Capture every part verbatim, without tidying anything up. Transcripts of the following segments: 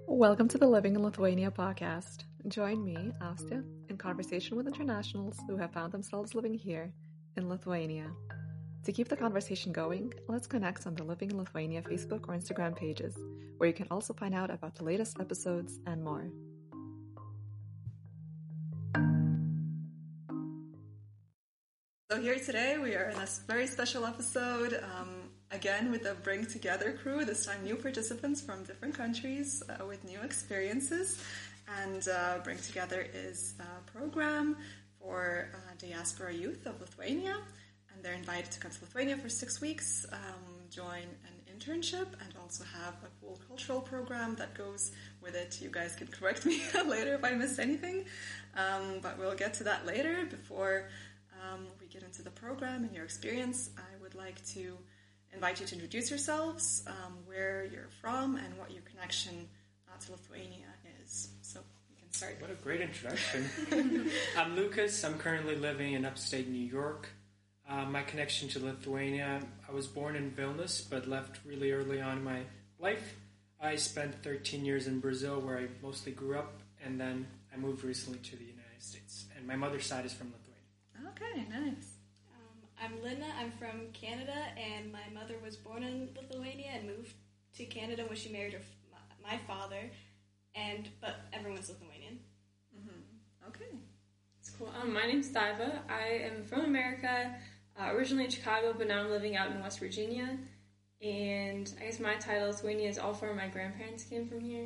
Welcome to the Living in Lithuania podcast. Join me, Astia, in conversation with internationals who have found themselves living here in Lithuania. To keep the conversation going, let's connect on the Living in Lithuania Facebook or Instagram pages, where you can also find out about the latest episodes and more. So here today we are in a very special episode, um, again with the Bring Together crew, this time new participants from different countries uh, with new experiences. And uh, Bring Together is a program for uh, diaspora youth of Lithuania, and they're invited to come to Lithuania for six weeks, um, join an internship, and also have a cool cultural program that goes with it. You guys can correct me later if I missed anything, um, but we'll get to that later. Before Um, we get into the program and your experience, I would like to invite you to introduce yourselves, um, where you're from, and what your connection uh, to Lithuania is. So you can start. What a great introduction. I'm Lucas. I'm currently living in upstate New York. Uh, my connection to Lithuania, I was born in Vilnius, but left really early on in my life. I spent thirteen years in Brazil, where I mostly grew up, and then I moved recently to the United States. And my mother's side is from Lithuania. Okay, nice. Um, I'm Linda. I'm from Canada, and my mother was born in Lithuania and moved to Canada when she married her, my father. And but everyone's Lithuanian. Mm-hmm. Okay, It's cool. Um, my name's Diva. I am from America, uh, originally in Chicago, but now I'm living out in West Virginia. And I guess my title Lithuania is all four of my grandparents came from here.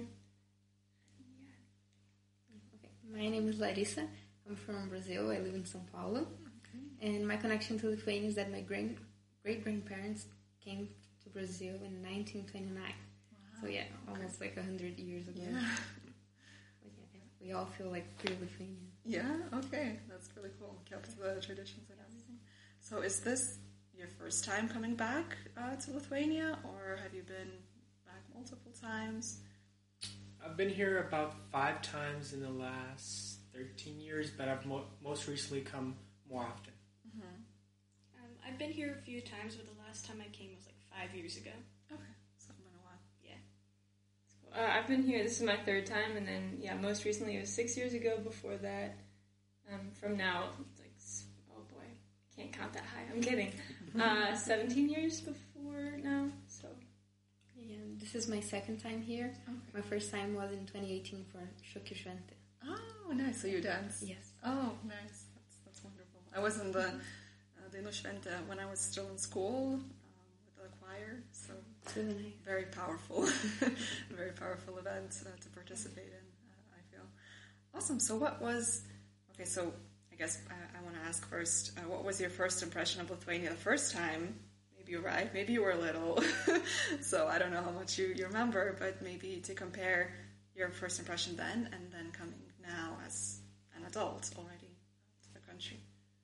Yeah. Okay. My name is Larissa. I'm from Brazil. I live in São Paulo. Okay. And my connection to Lithuania is that my great great grandparents came to Brazil in nineteen twenty-nine. Wow. So yeah, almost okay. like a hundred years ago. Yeah. But yeah, we all feel like pure Lithuanian. Yeah. Okay, that's really cool. Kept the traditions and everything. So, is this your first time coming back uh, to Lithuania, or have you been back multiple times? I've been here about five times in the last thirteen years, but I've mo- most recently come more often. Mm-hmm. Um, I've been here a few times, but the last time I came was like five years ago. Okay, so it's been a while. Yeah. Cool. Uh, I've been here, this is my third time, and then, yeah, most recently it was six years ago. Before that, um, from now, it's like, oh boy, I can't count that high. I'm kidding. Uh, seventeen years before now, so... Yeah, this is my second time here. Okay. My first time was in twenty eighteen for Šokių. Oh, nice. So you dance? Yes. Oh, nice. That's that's wonderful. I was in the uh, Dainų šventė when I was still in school um, with the choir. So it's really nice. Very powerful, very powerful event uh, to participate in, uh, I feel. Awesome. So what was, okay, so I guess I, I want to ask first, uh, what was your first impression of Lithuania the first time? Maybe you're right. Maybe you were little. So I don't know how much you, you remember, but maybe to compare your first impression then and then coming now as an adult already to the country.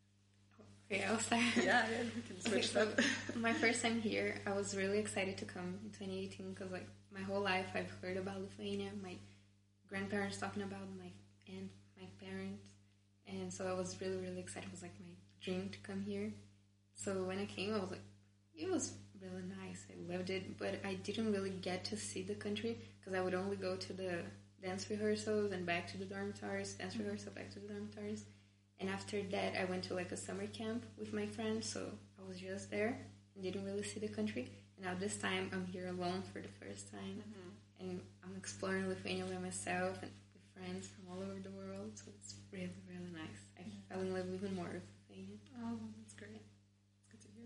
Okay, I'll start. Yeah, yeah, we can switch okay, that. So my first time here, I was really excited to come in twenty eighteen because, like, my whole life I've heard about Lithuania. My grandparents talking about my aunt, my parents, and so I was really, really excited. It was like my dream to come here. So when I came, I was like, it was really nice. I loved it, but I didn't really get to see the country because I would only go to the dance rehearsals and back to the dormitories, dance rehearsal, back to the dormitories. And after that, I went to like a summer camp with my friends, so I was just there and didn't really see the country. And now this time, I'm here alone for the first time, mm-hmm. and I'm exploring Lithuania by myself and with friends from all over the world, so it's really, really nice. I mm-hmm. fell in love even more with Lithuania. Oh, that's great. It's good to hear.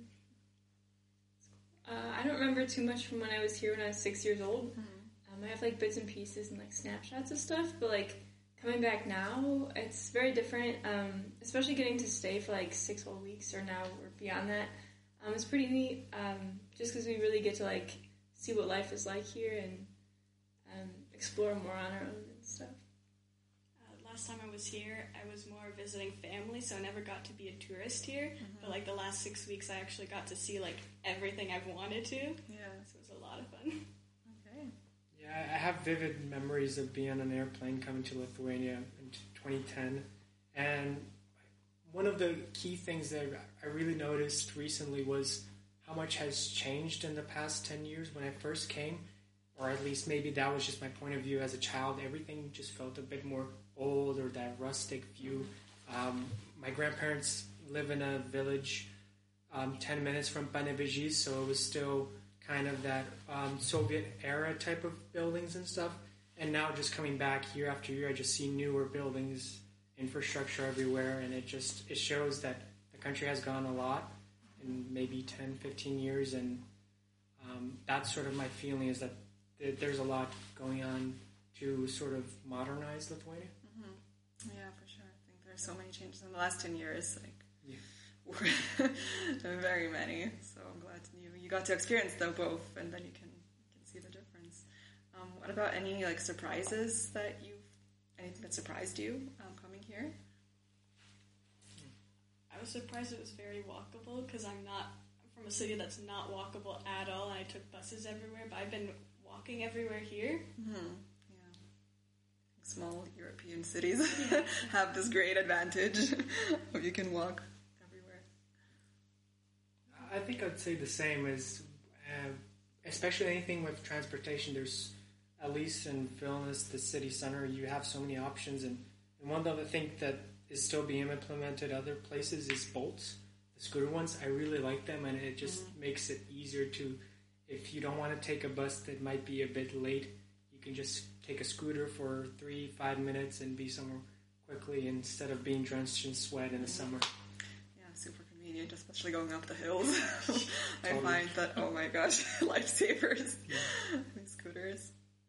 Uh, I don't remember too much from when I was here when I was six years old. Mm-hmm. Um, I have like bits and pieces and like snapshots of stuff, but like coming back now, it's very different. Um, especially getting to stay for like six whole weeks or now or beyond that. Um, it's pretty neat. Um, just because we really get to like see what life is like here and um, explore more on our own and stuff. Last time I was here, I was more visiting family, so I never got to be a tourist here. Mm-hmm. But like the last six weeks, I actually got to see like everything I've wanted to. Yeah, so it was a lot of fun. Okay. Yeah, I have vivid memories of being on an airplane coming to Lithuania in twenty ten, and one of the key things that I really noticed recently was how much has changed in the past ten years. When I first came, or at least maybe that was just my point of view as a child. Everything just felt a bit more old, or that rustic view. Um, my grandparents live in a village um, ten minutes from Panevėžys, so it was still kind of that um, Soviet era type of buildings and stuff. And now just coming back year after year, I just see newer buildings, infrastructure everywhere, and it just it shows that the country has gone a lot in maybe ten, fifteen years, and um, that's sort of my feeling, is that th- there's a lot going on to sort of modernize Lithuania. Mm-hmm. Yeah, for sure. I think there's so many changes in the last ten years. Like, yeah. very many. So I'm glad you you got to experience them both, and then you can you can see the difference. Um, what about any like surprises that you, anything that surprised you um, coming here? I was surprised it was very walkable because I'm not I'm from a city that's not walkable at all. And I took buses everywhere, but I've been walking everywhere here. Mm-hmm. Yeah, small European cities have this great advantage of you can walk everywhere. I think I'd say the same as, uh, especially anything with transportation. There's, at least in Vilnius, the city center, you have so many options, and, and one other thing that is still being implemented other places is Bolts, the scooter ones. I really like them, and it just mm-hmm. makes it easier to, if you don't want to take a bus that might be a bit late, you can just take a scooter for three, five minutes and be somewhere quickly instead of being drenched in sweat in the summer. Yeah, super convenient, especially going up the hills. I Totally. find that, oh my gosh, lifesavers, yeah. These scooters.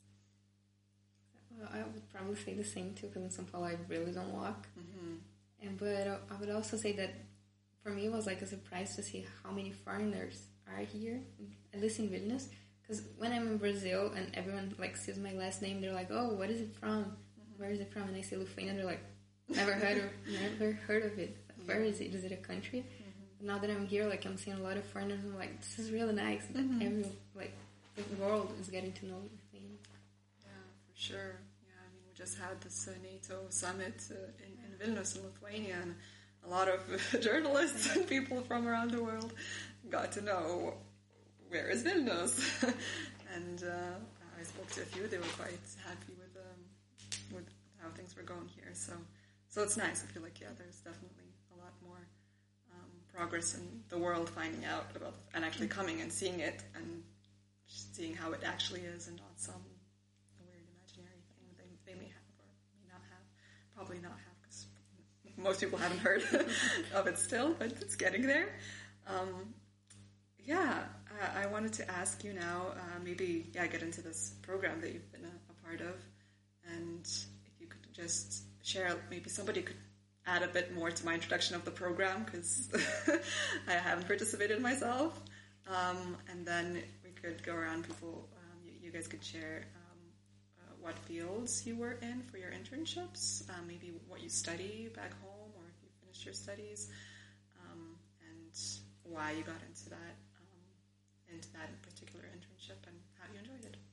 Well, I would probably say the same too, because in São Paulo I really don't walk. Mm-hmm. And but I would also say that for me it was like a surprise to see how many foreigners are here, at least in Vilnius. Because when I'm in Brazil and everyone like sees my last name, they're like, "Oh, what is it from? Mm-hmm. Where is it from?" And I say Lithuania, they're like, "Never heard of, never heard of it. Where is it? Is it a country?" Mm-hmm. But now that I'm here, like I'm seeing a lot of foreigners, and I'm like, "This is really nice." Mm-hmm. Every like the world is getting to know Lithuania. Yeah, for sure. Yeah, I mean, we just had this uh, NATO summit uh, in, in Vilnius, in Lithuania, and a lot of journalists and people from around the world got to know where is Vilnius. And uh, I spoke to a few; they were quite happy with um, with how things were going here. So, so it's nice. I feel like yeah, there's definitely a lot more um, progress in the world finding out about and actually coming and seeing it and just seeing how it actually is, and not some weird imaginary thing they they may have or may not have. Probably not have, because most people haven't heard of it still, but it's getting there. Um, yeah, I, I wanted to ask you now, uh, maybe yeah, get into this program that you've been a, a part of, and if you could just share, maybe somebody could add a bit more to my introduction of the program, because I haven't participated myself, um, and then we could go around. People, um, you, you guys could share um, uh, what fields you were in for your internships, uh, maybe what you study back home, or if you finished your studies, um, and why you got into that. into that particular internship and how you enjoyed it.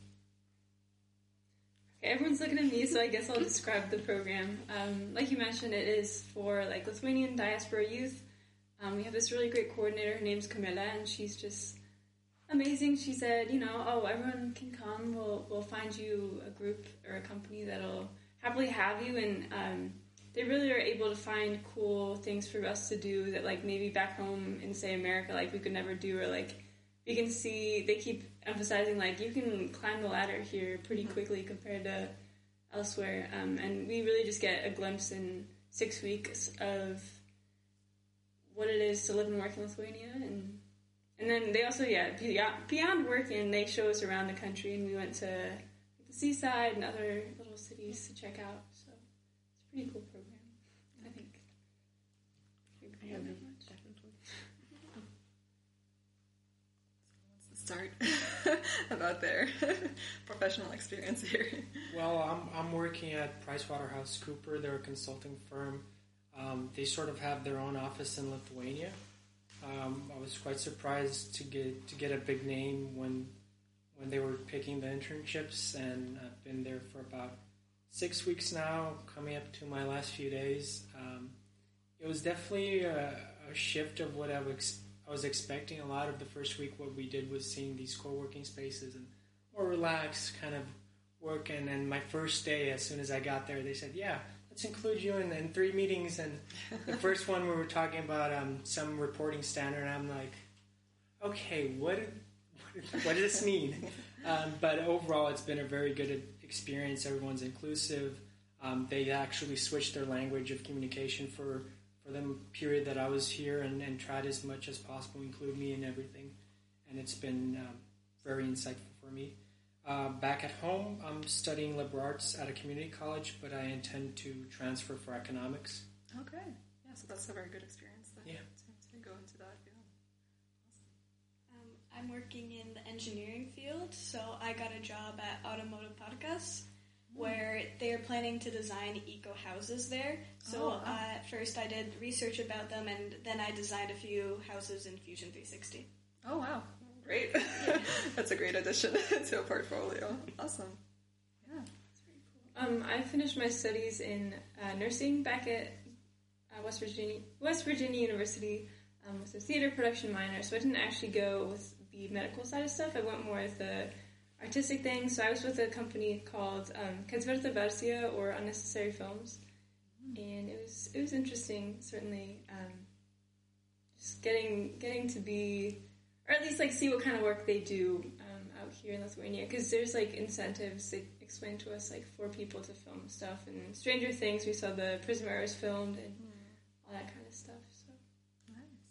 Okay, everyone's looking at me, so I guess I'll describe the program. Um, like you mentioned, it is for like Lithuanian diaspora youth. Um, we have this really great coordinator. Her name's Camilla, and she's just amazing. She said, you know, oh, everyone can come. We'll we'll find you a group or a company that'll happily have you, and um, they really are able to find cool things for us to do that like maybe back home in say America like we could never do, or like. You can see they keep emphasizing like you can climb the ladder here pretty quickly compared to elsewhere, um, and we really just get a glimpse in six weeks of what it is to live and work in Lithuania, and and then they also yeah beyond, beyond working they show us around the country, and we went to the seaside and other little cities to check out. So it's a pretty cool program, I think. I have it, definitely. Start about their professional experience here. Well, I'm I'm working at PricewaterhouseCoopers. They're a consulting firm. Um, they sort of have their own office in Lithuania. Um, I was quite surprised to get to get a big name when when they were picking the internships, and I've been there for about six weeks now, coming up to my last few days. Um, it was definitely a, a shift of what I was. I was expecting. A lot of the first week, what we did was seeing these co-working spaces and more relaxed kind of work. And then my first day, as soon as I got there, they said, yeah, let's include you in, in three meetings. And the first one we were talking about um, some reporting standard, and I'm like, okay, what, what, what does this mean? Um, but overall, it's been a very good experience. Everyone's inclusive. Um, they actually switched their language of communication for, for the period that I was here, and, and tried as much as possible to include me in everything. And it's been um, very insightful for me. Uh, back at home, I'm studying liberal arts at a community college, but I intend to transfer for economics. Okay. Yeah, so that's a very good experience then. Yeah. To, to go into that field. Um, I'm working in the engineering field, so I got a job at Automotive Podcast, where they're planning to design eco houses there. So Oh, wow. uh, at first I did research about them, and then I designed a few houses in Fusion three sixty. Oh, wow. Great. That's a great addition to a portfolio. Awesome. Yeah. Um, I finished my studies in uh, nursing back at uh, West Virginia West Virginia University um, with a theater production minor. So I didn't actually go with the medical side of stuff. I went more with the artistic thing. So I was with a company called um, Concerta Versia, or Unnecessary Films, and it was it was interesting. Certainly, um, just getting getting to be, or at least like see what kind of work they do um, out here in Lithuania, because there's like incentives. They explained to us like for people to film stuff, and Stranger Things, we saw the Prison Mirrors filmed and all that kind of stuff. So Nice.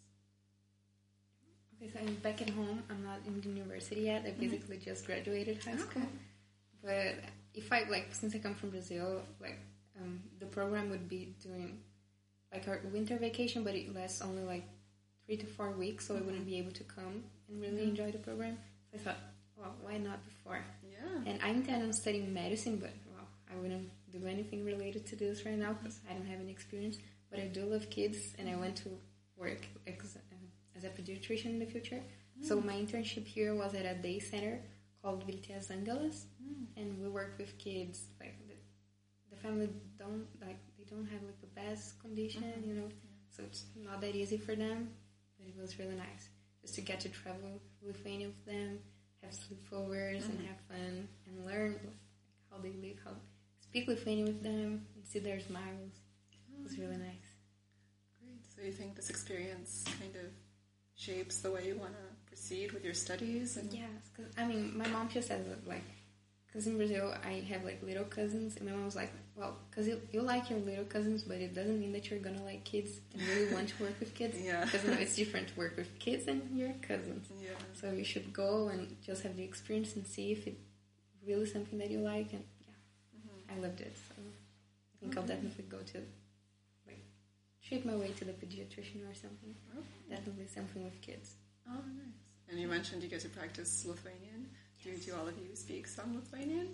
Okay, so I'm back at home. I'm not in the university yet. I basically just graduated high school. Okay. But if I, like, since I come from Brazil, like, um, the program would be doing, like, our winter vacation, but it lasts only, like, three to four weeks, so I wouldn't be able to come and really enjoy the program. So I thought, well, why not before? Yeah. And I intend on studying medicine, but, well, I wouldn't do anything related to this right now because I don't have any experience. But I do love kids, and I want to work ex- as a pediatrician in the future. Mm. So my internship here was at a day center called Viltias Angeles, mm. and we work with kids. Like the, the family don't like they don't have like the best condition, mm-hmm. you know. Yeah. So it's not that easy for them, but it was really nice just to get to travel Lithuania with them, have sleepovers, mm-hmm. and have fun and learn like, how they live, how speak Lithuanian with them, and see their smiles. It was really nice. Great. So you think this experience kind of shapes the way you want to proceed with your studies? And yes, because I mean, my mom just says that, like, because in Brazil I have like little cousins, and my mom was like, well, because you, you like your little cousins, but it doesn't mean that you're gonna like kids and really want to work with kids. Yeah. Because you know, it's different to work with kids and your cousins. Yeah. So you should go and just have the experience and see if it's really something that you like. And yeah, mm-hmm. I loved it. So I think mm-hmm. I'll definitely go to like shape my way to the pediatrician or something. Okay. Definitely something with kids. Oh, nice. And you mentioned you get to practice Lithuanian. Yes. Do, do all of you speak some Lithuanian?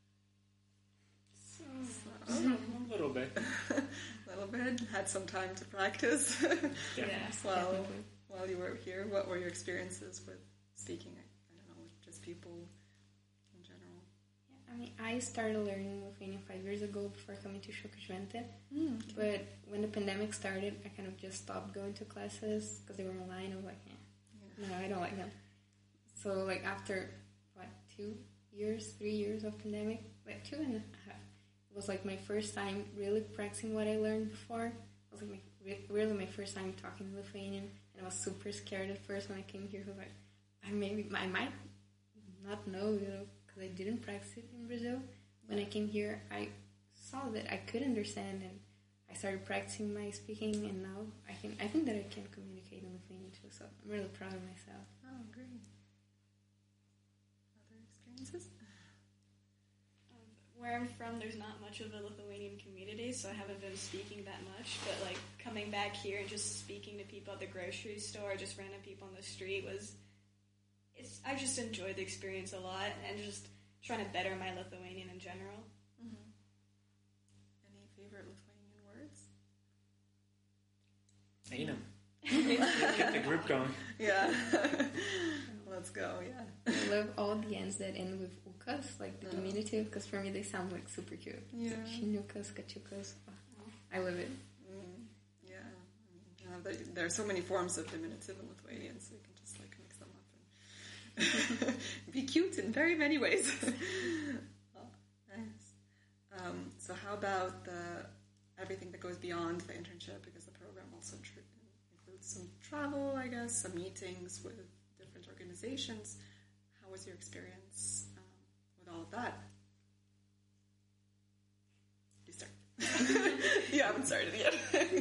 So, so a little bit. A little bit. Had some time to practice. Yeah. While, Definitely. while you were here, what were your experiences with speaking, I, I don't know, with just people in general? Yeah, I mean, I started learning Lithuanian five years ago before coming to Šokažventė. Mm, okay. But when the pandemic started, I kind of just stopped going to classes because they were online. I was like, eh, Yeah. no, I don't like them. So, like, after, what, two years, three years of pandemic, like two and a half, it was like my first time really practicing what I learned before. It was like my, re- really my first time talking Lithuanian, and I was super scared at first when I came here. I was like, I maybe I might not know, you know, because I didn't practice it in Brazil. When I came here, I saw that I could understand, and I started practicing my speaking, and now I think I think that I can communicate in Lithuanian too. So I'm really proud of myself. Oh, great. Other experiences? Um, where I'm from, there's not much of a Lithuanian community, so I haven't been speaking that much. But like coming back here and just speaking to people at the grocery store, just random people on the street was, it's I just enjoyed the experience a lot, and just trying to better my Lithuanian in general. Mm-hmm. Any favorite Lithuanian words? Einam. Get the group going. Yeah. Let's go, yeah. I love all the ends that end with ukas, like the Oh. diminutive, because for me they sound like super cute. Yeah. Shiniukas, kačiukas. Oh, I love it. Mm, yeah. I mean, uh, there, there are so many forms of diminutive in Lithuanian, so you can just like mix them up and be cute in very many ways. Oh, nice. Um, so how about the everything that goes beyond the internship? Because the program also tr- includes some travel, I guess, some meetings with different organizations. How was your experience um, with all of that? You start. You haven't started yet.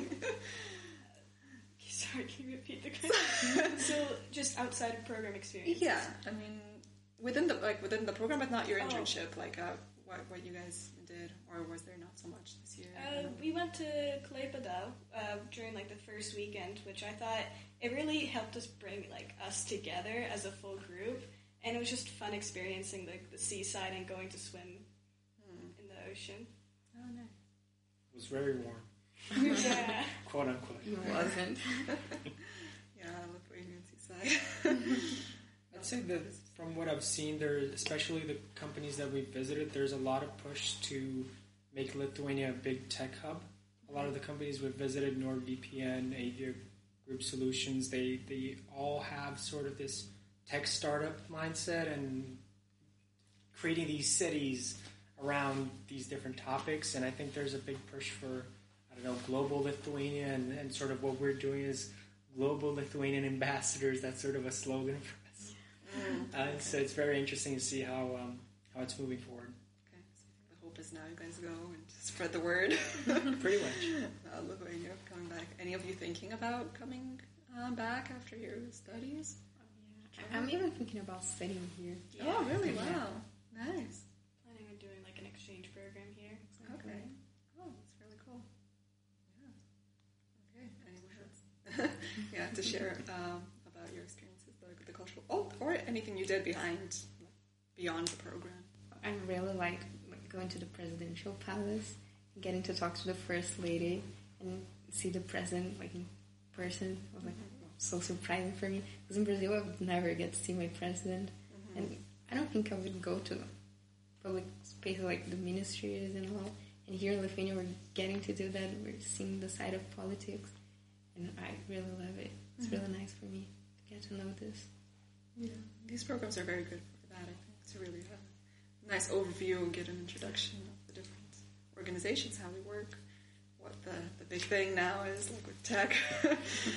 Sorry, can you repeat the question? So, just outside of program experience. Yeah, I mean, within the like within the program, but not your Oh. internship. Like, uh, what what you guys did, or was there not so much this year? Uh, we went to Klaipėda uh, during like the first weekend, which I thought it really helped us bring like us together as a full group, and it was just fun experiencing like the seaside and going to swim Hmm. in the ocean. Oh, nice. It was very warm, Yeah. quote unquote. It wasn't. Yeah, Lithuanian seaside. I'd say that from what I've seen, there, especially the companies that we visited, there's a lot of push to make Lithuania a big tech hub. A lot of the companies we've visited, NordVPN, Avia Group Solutions, they, they all have sort of this tech startup mindset and creating these cities around these different topics. And I think there's a big push for, I don't know, global Lithuania, and, and sort of what we're doing is global Lithuanian ambassadors. That's sort of a slogan for us. Mm. Uh, so it's very interesting to see how um, how it's moving forward. Okay, so I think the hope is now you guys go and spread the word. Pretty much. Uh, Lithuania coming back. Any of you thinking about coming uh, back after your studies? I'm even thinking about studying here. Oh, really? Yeah. Wow. Nice. Planning on doing like an exchange program here. Okay. Oh, that's really cool. Yeah. Okay. Anyone else? Yeah, to share um, about your experiences, the, the cultural, oh, or anything you did behind, beyond the program. I really like, like going to the presidential palace, and getting to talk to the first lady, and see the president like in person. It was like so surprising for me, because in Brazil I would never get to see my president, Mm-hmm. and I don't think I would go to public spaces like the ministries and all. And here in Lithuania, we're getting to do that. We're seeing the side of politics, and I really love it. It's Mm-hmm. really nice for me to get to know this. Yeah, these programs are very good for that, I think, to really have a nice overview and get an introduction of the different organizations, how they work, what the, the big thing now is, like with tech. um,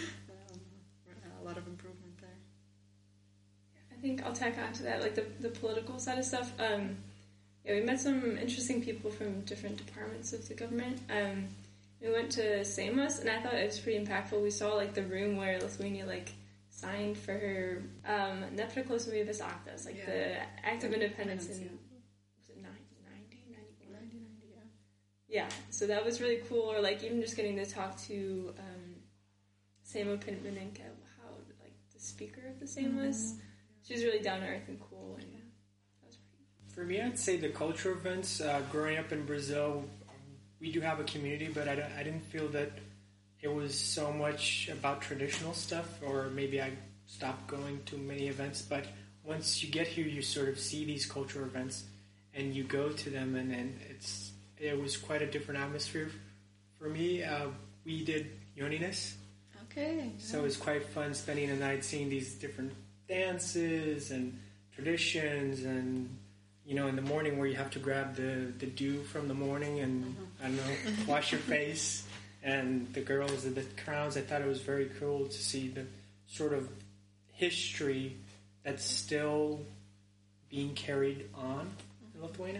a lot of improvement there. I think I'll tack on to that, like the, the political side of stuff. Um, yeah, we met some interesting people from different departments of the government. Um, we went to Seimas, and I thought it was pretty impactful. We saw like the room where Lithuania like signed for her um, Nepriklausomybės aktas, like Yeah. the Act of Independence in Yeah. was it ninety, ninety-one? ninety ninety, yeah. Yeah, so that was really cool. Or like even just getting to talk to um, Seimo Pirmininkė, how like the speaker of the Seimas was. She was really down to earth and cool, and that was pretty. For me, I'd say the culture events. Uh, growing up in Brazil, we do have a community, but I, don't- I didn't feel that it was so much about traditional stuff, or maybe I stopped going to many events. But once you get here, you sort of see these cultural events, and you go to them, and, and it's it was quite a different atmosphere for me. Uh, we did Joninės, Okay. so it was quite fun spending the night seeing these different dances and traditions, and you know, in the morning where you have to grab the, the dew from the morning and I don't know, wash your face, and the girls with the crowns. I thought it was very cool to see the sort of history that's still being carried on in Lithuania.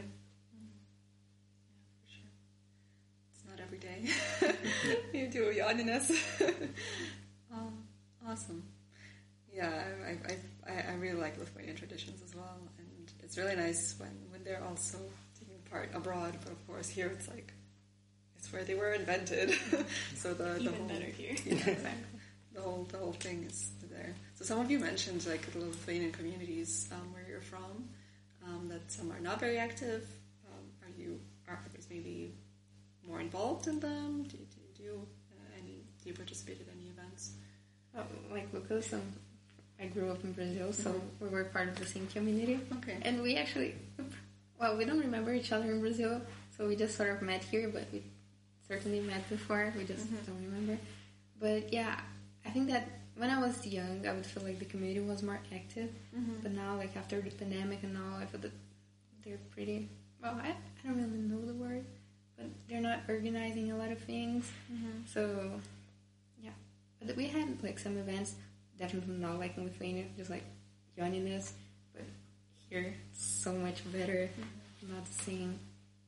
For sure. It's not every day. You do Joninės. Oh, awesome. Yeah, I, I, I, I really like Lithuanian traditions as well, and it's really nice when, when they're also taking part abroad. But of course, here it's like it's where they were invented. So the, the Even whole better here. yeah, exactly. The whole the whole thing is there. So some of you mentioned like the Lithuanian communities um, where you're from. Um, that some are not very active. Um, are you? Are others maybe more involved in them? Do you do, you do uh, any? Do you participate in any events? Oh, like Lucas, um, I grew up in Brazil, so we were part of the same community. Okay. And we actually, well, we don't remember each other in Brazil, so we just sort of met here, but we certainly met before. We just don't remember. But yeah, I think that when I was young, I would feel like the community was more active. Mm-hmm. But now, like after the pandemic and all, I feel that they're pretty. Well, I, I don't really know the word, but they're not organizing a lot of things. Mm-hmm. So, yeah. But we had like some events, definitely not like in Lithuania, just like Joniness, but here it's so much better, mm-hmm. not the same.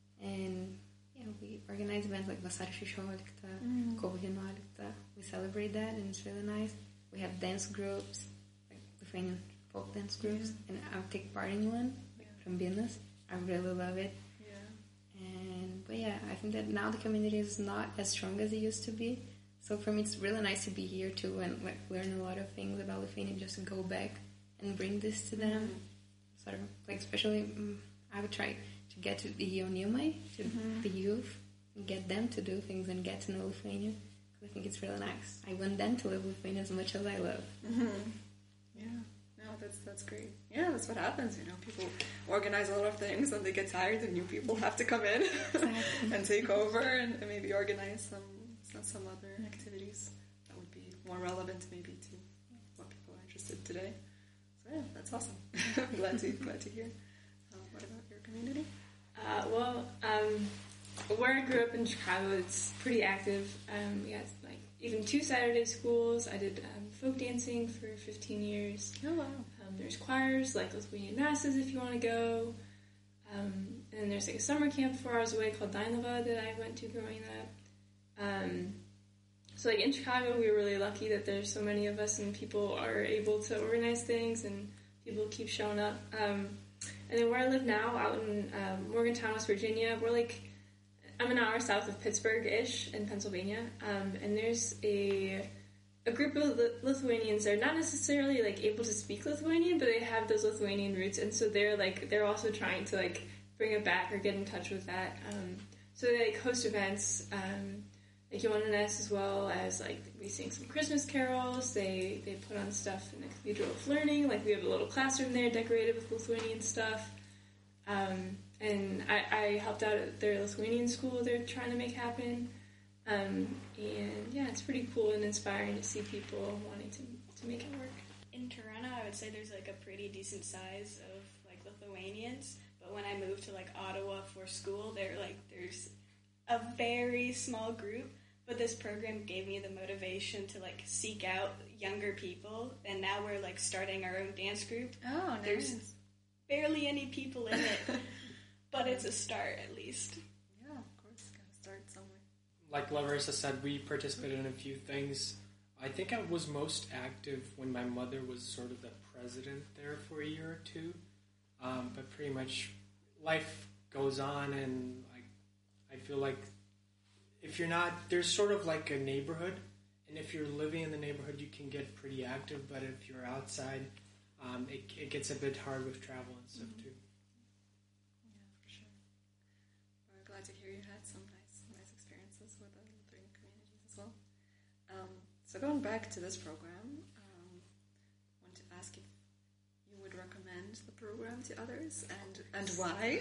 And yeah, we organize events like Vasario šešiolikta, mm-hmm. Kovo vienuolikta. We celebrate that, and it's really nice. We have dance groups, like Lithuanian folk dance groups, yeah. and I take part in one, like yeah. from Vilnius. I really love it. Yeah. And but yeah, I think that now the community is not as strong as it used to be. So for me, it's really nice to be here too and like learn a lot of things about Lithuania, just to go back and bring this to them. Mm-hmm. Sort of like, especially, um, I would try to get to the jaunimai, to mm-hmm. the youth, and get them to do things and get to know Lithuania. I think it's really nice. I want them to live Lithuania as much as I love. Mm-hmm. Yeah. No, that's that's great. Yeah, that's what happens. You know, people organize a lot of things, and they get tired, and new people have to come in exactly. and take over, and, and maybe organize some some other activities that would be more relevant, maybe to what people are interested in today. So yeah, that's awesome. glad to glad to hear. Uh, what about your community? Uh, well, um, where I grew up in Chicago, it's pretty active. Um, we had like even two Saturday schools. I did um, folk dancing for fifteen years. Oh wow! Um, there's choirs like Lithuanian masses if you want to go. Um, and there's like a summer camp four hours away called Dainava that I went to growing up. Um, so like in Chicago, we were really lucky that there's so many of us and people are able to organize things and people keep showing up. Um, and then where I live now, out in um, Morgantown, West Virginia, we're like, I'm an hour south of Pittsburgh-ish in Pennsylvania, um, and there's a a group of Lithuanians that are not necessarily like able to speak Lithuanian, but they have those Lithuanian roots, and so they're like they're also trying to like bring it back or get in touch with that. Um, so they like host events, um, like Joniness, as well as like we sing some Christmas carols. They they put on stuff in the Cathedral of Learning, like we have a little classroom there decorated with Lithuanian stuff. Um, And I, I helped out at their Lithuanian school they're trying to make happen. Um, and yeah, it's pretty cool and inspiring to see people wanting to, to make it work. In Toronto, I would say there's like a pretty decent size of like Lithuanians. But when I moved to like Ottawa for school, there like there's a very small group. But this program gave me the motivation to like seek out younger people. And now we're like starting our own dance group. Oh, nice. There's barely any people in it. But it's a start, at least. Yeah, of course. Gotta start somewhere. Like Larissa said, we participated in a few things. I think I was most active when my mother was sort of the president there for a year or two. Um, but pretty much life goes on, and I, I feel like if you're not, there's sort of like a neighborhood, and if you're living in the neighborhood, you can get pretty active, but if you're outside, um, it, it gets a bit hard with travel and stuff mm-hmm. too. Glad to hear you had some nice, nice experiences with the Lutheran communities as well. Um, so going back to this program, um, I want to ask if you would recommend the program to others, and and why.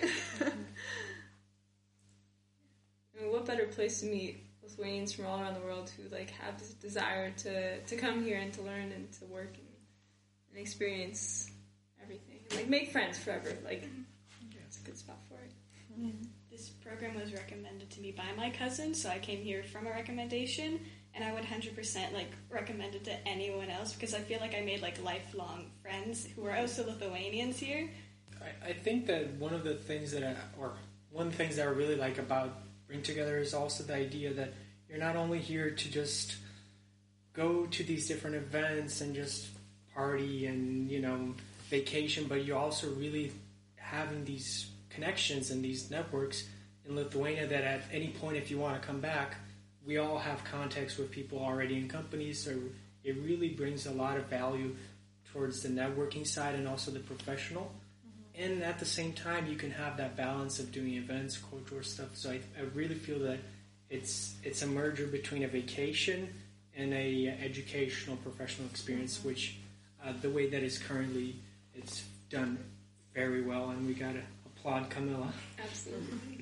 I mean, what better place to meet Lithuanians from all around the world who like have this desire to, to come here and to learn and to work and, and experience everything, and, like make friends forever. Like yeah, it's a good spot for it. Mm-hmm. This program was recommended to me by my cousin, so I came here from a recommendation, and I would one hundred percent like recommend it to anyone else because I feel like I made like lifelong friends who are also Lithuanians here. I, I think that one of the things that I, or one of the things that I really like about Bring Together is also the idea that you're not only here to just go to these different events and just party and, you know, vacation, but you're also really having these connections and these networks in Lithuania that at any point if you want to come back, we all have contacts with people already in companies, so it really brings a lot of value towards the networking side and also the professional. Mm-hmm. And at the same time, you can have that balance of doing events, cultural stuff. So I, I really feel that it's it's a merger between a vacation and a educational professional experience, mm-hmm. which uh, the way that it's currently, it's done very well, and we gotta applaud Camilla. Absolutely.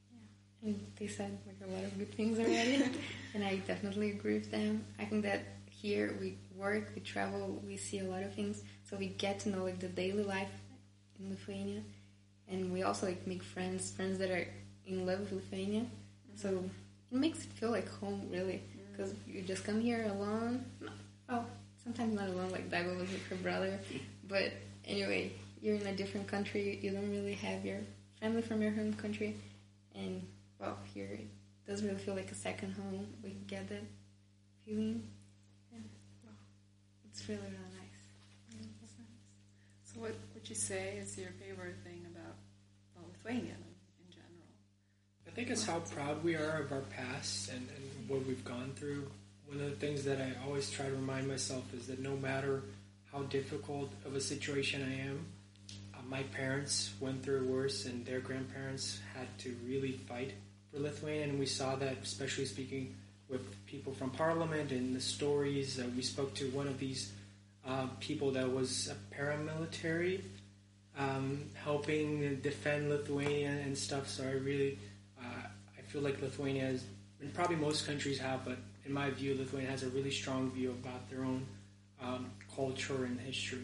And they said like a lot of good things already, and I definitely agree with them. I think that here we work, we travel, we see a lot of things, so we get to know like the daily life in Lithuania, and we also like make friends, friends that are in love with Lithuania. Mm-hmm. So it makes it feel like home, really, because mm-hmm. you just come here alone. No, oh, sometimes not alone, like Daigo was with her brother, but anyway, you're in a different country. You don't really have your family from your home country, and well, here it does really feel like a second home. We get that feeling, and well, it's really really nice. Mm, that's nice. So, what would you say is your favorite thing about well, Lithuania in general? I think it's how proud we are of our past and, and what we've gone through. One of the things that I always try to remind myself is that no matter how difficult of a situation I am, uh, my parents went through worse, and their grandparents had to really fight for Lithuania, and we saw that, especially speaking with people from Parliament and the stories. Uh, we spoke to one of these uh, people that was a paramilitary, um, helping defend Lithuania and stuff. So I really, uh, I feel like Lithuania is, and probably most countries have, but in my view, Lithuania has a really strong view about their own um, culture and history.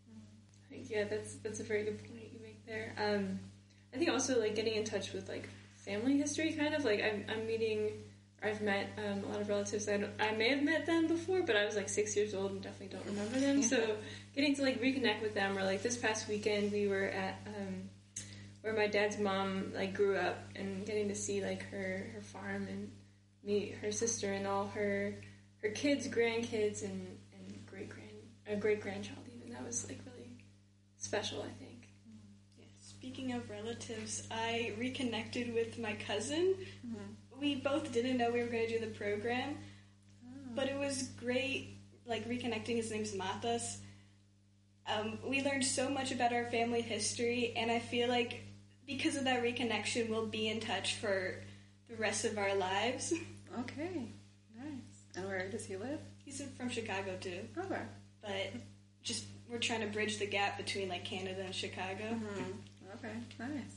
I think, yeah, that's that's a very good point you make there. Um, I think also like getting in touch with like family history, kind of like I'm, I'm meeting, or I've met um, a lot of relatives. I, don't, I may have met them before, but I was like six years old and definitely don't remember them. Yeah. So getting to like reconnect with them, or like this past weekend we were at um, where my dad's mom like grew up, and getting to see like her, her farm and meet her sister and all her her kids, grandkids, and, and great grand a great grandchild even. That was like really special, I think. Yeah, speaking of relatives, I reconnected with my cousin. Mm-hmm. We both didn't know we were going to do the program, oh. but it was great, like reconnecting. His name's Matas. Um, we learned so much about our family history, and I feel like because of that reconnection, we'll be in touch for the rest of our lives. Okay, nice. And where does he live? He's from Chicago too. Okay. But just we're trying to bridge the gap between like Canada and Chicago. Mm-hmm. Okay, nice.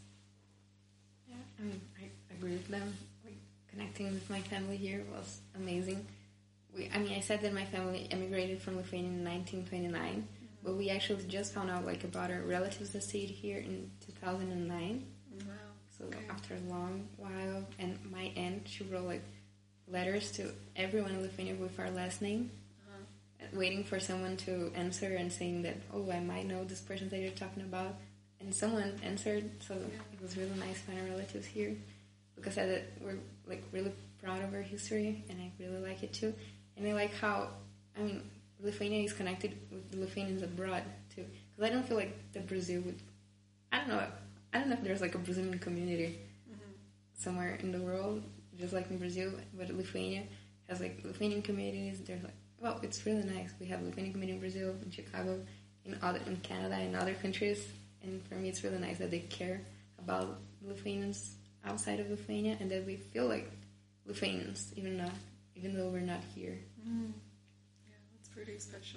Yeah, I mean, I agree with them. Like connecting with my family here was amazing. We, I mean, I said that my family emigrated from Lithuania in nineteen twenty-nine, mm-hmm. but we actually just found out like about our relatives that stayed here in two thousand nine. Wow. So okay. after a long while, and my aunt, she wrote like letters to everyone in Lithuania with our last name, uh-huh. waiting for someone to answer and saying that, oh, I might know this person that you're talking about. And someone answered, so yeah. it was really nice finding relatives here, because I, we're like really proud of our history, and I really like it too. And I like how, I mean, Lithuania is connected with the Lithuanians abroad too, because I don't feel like that Brazil would, I don't know, I don't know if there's like a Brazilian community mm-hmm. somewhere in the world, just like in Brazil, but Lithuania has like Lithuanian communities. There's like, well, it's really nice. We have Lithuanian community in Brazil, in Chicago, in other, in Canada, in other countries, and for me, it's really nice that they care about Lithuanians outside of Lithuania, and that we feel like Lithuanians, even not, even though we're not here. Mm. Yeah, that's pretty special.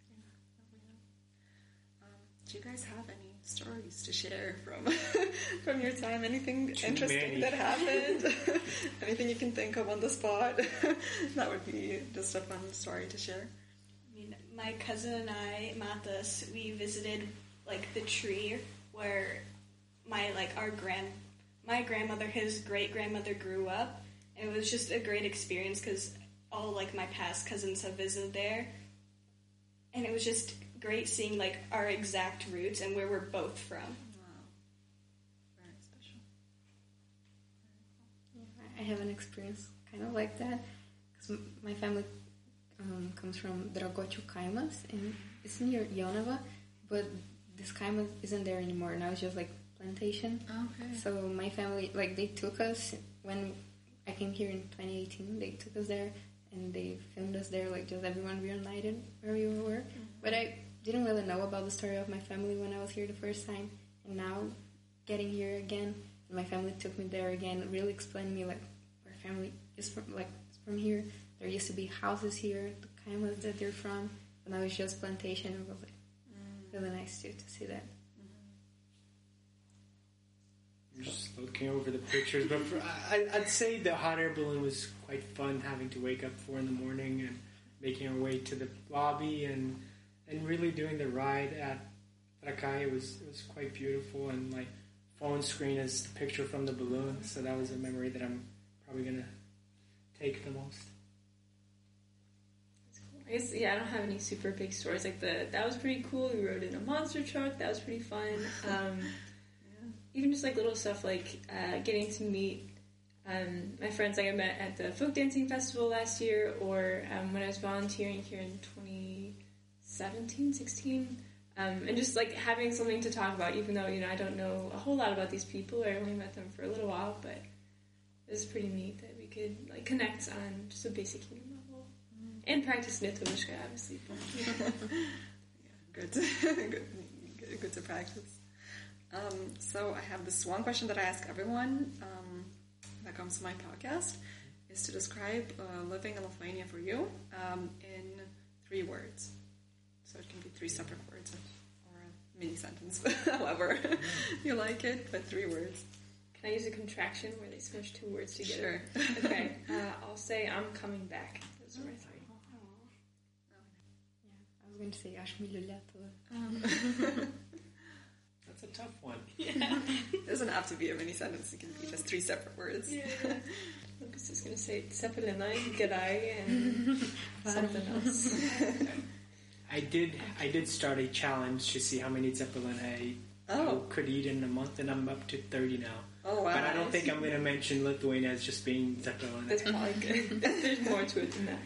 Um, do you guys have any stories to share from from your time? Anything Too interesting many. that happened? Anything you can think of on the spot? That would be just a fun story to share. I mean, my cousin and I, Matas, we visited like the tree where my like our grand my grandmother, his great grandmother grew up, and it was just a great experience because all like my past cousins have visited there, and it was just great seeing like our exact roots and where we're both from. Wow, very special. Very cool. Yeah, I have an experience kind of like that, because my family um, comes from Dragočių kaimas, and it's near Jonava, but this kaimas isn't there anymore. Now it's just like plantation. Okay. So my family, like, they took us when I came here in twenty eighteen. They took us there and they filmed us there, like just everyone reunited where we were. Mm-hmm. But I didn't really know about the story of my family when I was here the first time, and now getting here again, my family took me there again, really explained to me like our family is from like from here. There used to be houses here, the kaimas that they're from, and now it's just plantation. It was like mm. really nice too to see that. I'm just looking over the pictures, but for, I, I'd say the hot air balloon was quite fun, having to wake up four in the morning and making our way to the lobby and and really doing the ride at Trakai. It was it was quite beautiful, and my phone screen is the picture from the balloon, so that was a memory that I'm probably gonna take the most. I guess, yeah, I don't have any super big stories. Like, the that was pretty cool. We rode in a monster truck. That was pretty fun. Um, yeah. Even just, like, little stuff like uh, getting to meet um, my friends, like, I met at the folk dancing festival last year, or um, when I was volunteering here in twenty seventeen, sixteen. Um, and just, like, having something to talk about, even though, you know, I don't know a whole lot about these people. I only met them for a little while, but it was pretty neat that we could, like, connect on just a basic human level. And practice Lietuviškai, obviously. Yeah, good. good. Good to practice. Um, so I have this one question that I ask everyone um, that comes to my podcast, is to describe uh, living in Lithuania for you um, in three words. So it can be three separate words or a mini sentence, however you like it, but three words. Can I use a contraction where they smush two words together? Sure. Okay. Uh, I'll say I'm coming back. Those are my three. I was going to say Aš myliu Lietuvą. Um. That's a tough one. Yeah. It doesn't have to be a mini sentence. It can be just three separate words. Yeah. Lucas is going to say Tsepelinai, Gadai, and something else. I did I did start a challenge to see how many zeppelin I Oh. could eat in a month, and I'm up to thirty now. Oh, wow. But I don't think I'm going to mention Lithuania as just being zeppelin. That's probably good. There's more to it than that.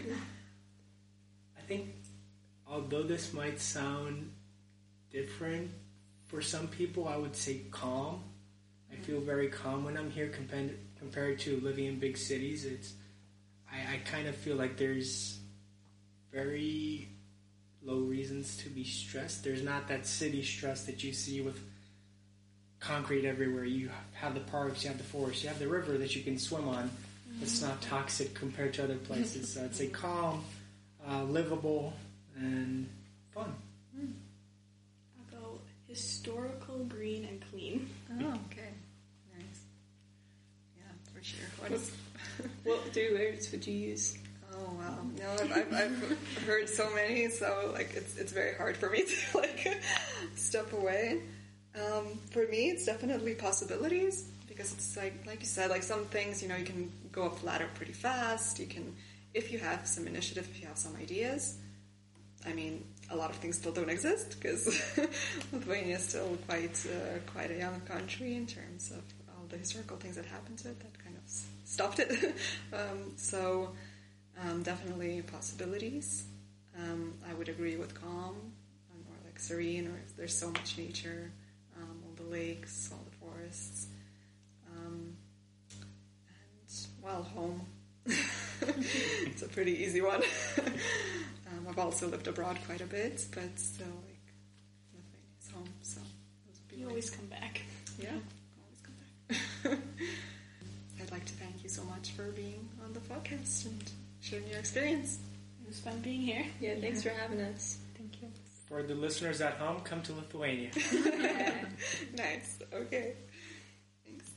I think, although this might sound different for some people, I would say calm. I feel very calm when I'm here compared compared to living in big cities. It's I, I kind of feel like there's very low reasons to be stressed. There's not that city stress that you see with concrete everywhere. You have the parks, you have the forest, you have the river that you can swim on. Mm-hmm. It's not toxic compared to other places. So I'd say calm, uh, livable, and fun. I'll go historical, green, and clean. Oh, okay. Nice. Yeah, for sure. What is... What three words would you use? Oh, wow. No, I've, I've, I've heard so many, so, like, it's it's very hard for me to, like, step away. Um, for me, it's definitely possibilities, because it's, like, like you said, like, some things, you know, you can go up the ladder pretty fast. You can, if you have some initiative, if you have some ideas. I mean, a lot of things still don't exist, because Lithuania is still quite, uh, quite a young country in terms of all the historical things that happened to it that kind of stopped it. um, so... Um, definitely possibilities. Um, I would agree with calm, or more like serene, or there's so much nature, um, all the lakes, all the forests. Um, and, well, home. It's a pretty easy one. um, I've also lived abroad quite a bit, but still, like, Lithuania's home, so those would be You my- always come back. Yeah, always come back. I'd like to thank you so much for being on the podcast and sharing your experience. It was fun being here. Yeah, thanks for having us. Thank you. For the listeners at home, come to Lithuania. Nice. Okay. Thanks.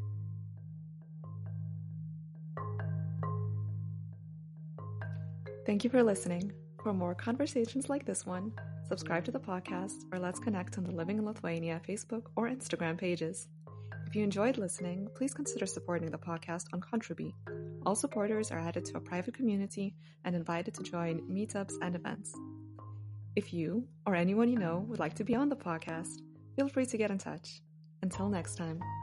Thank you for listening. For more conversations like this one, subscribe to the podcast or let's connect on the Living in Lithuania Facebook or Instagram pages. If you enjoyed listening, please consider supporting the podcast on Contribui. All supporters are added to a private community and invited to join meetups and events. If you or anyone you know would like to be on the podcast, feel free to get in touch. Until next time.